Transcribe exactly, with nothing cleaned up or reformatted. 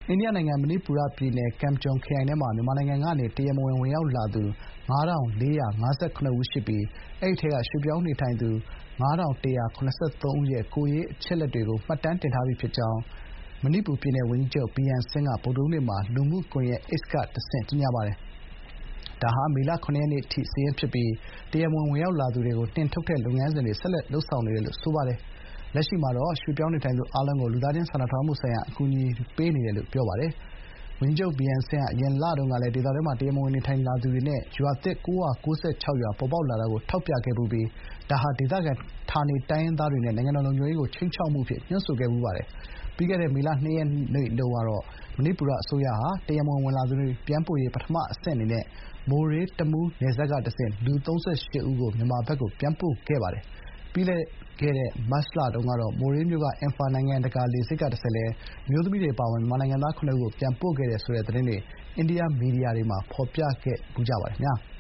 အိန္ဒိယနိုင်ငံ မဏိပူရပြည်နယ် ကမ်ဂျုံခရိုင်ထဲမှာ မြန်မာနိုင်ငံကနေ တရားမဝင် ဝင်ရောက်လာသူ ငါးထောင် လေးရာ ငါးဆယ့်ခုနစ် ဦးရှိပြီး အဲဒီထဲက ရွှေ့ပြောင်းနေထိုင်သူ ငါးထောင် တစ်ရာ ခုနစ်ဆယ့်သုံး ဦးရဲ့ ကိုယ်ရေးအချက်အလက်တွေကို မှတ်တမ်းတင်ထားပြီးဖြစ်ကြောင်း မဏိပူပြည်နယ်ဝန်ကြီးချုပ် ဘီရန်ဆင်းက ဗုဒ္ဓဟူးနေ့မှာ လူမှုကွန်ရက် X ကတဆင့် ကြေညာပါတယ်။ ဒါဟာ မေလ ခုနစ်ရက်နေ့အထိ စာရင်းဖြစ်ပြီး တရားမဝင် ဝင်ရောက်လာသူတွေကို နှင်ထုတ်တဲ့လုပ်ငန်းစဉ်တွေ ဆက်လက်လုပ်ဆောင်နေတယ်လို့ ဆိုပါတယ်။ လက်ရှိမှာတော့ ရွှေ့ပြောင်းနေထိုင်သူအားလုံးကို လူသားချင်းစာနာထောက်ထားမှုဆိုင်ရာ အကူအညီတွေပေးနေတယ်လို့ ပြောပါတယ်။ ဝန်ကြီးချုပ်ဘီရန်ဆင်းဟာ အရင်လတုန်းကလည်း ဒေသတွင်းမှာ တရားမဝင်နေထိုင်လာသူတွေနဲ့ ရွာသစ် ကိုးရာကိုးဆယ့်ခြောက် ရွာပေါ်ပေါက်လာတာကို ထောက်ပြခဲ့ဖူးပြီး ဒါဟာ ဒေသခံဌာနေတိုင်းရင်းသားတွေနဲ့ နိုင်ငံတော်လုံခြုံရေးကို ခြိမ်းခြောက်မှုအဖြစ် ညွှန်းဆိုခဲ့ဖူးပါတယ်။ ပြီးခဲ့တဲ့ မေလ ၂ ရက်နေ့တုန်းကတော့ မဏိပူရအစိုးရဟာ တရားမဝင်ဝင်လာသူတွေပြန်ပို့ရေး ပထမအဆင့်အနေနဲ့ မိုရေး-တမူး နယ်စပ်ကတဆင့် လူ သုံးဆယ့်ရှစ် ဦးကို မြန်မာဘက်ကို ပြန်ပို့ခဲ့ပါတယ်။ ပြီးခဲ့တဲ့ မတ်လတုန်းကတော့ မိုရေးမြို့က အင်ဖာနိုင်ငံတကာလေဆိပ်ကတဆင့်လည်း အမျိုးသမီးတွေအပါအဝင် မြန်မာနိုင်ငံသား ခုနစ်ဦးကို ပြန်ပို့ခဲ့တယ်ဆိုတဲ့သတင်းတွေ အိန္ဒိယမီဒီယာတွေမှာ ဖော်ပြခဲ့ဖူးပါတယ်။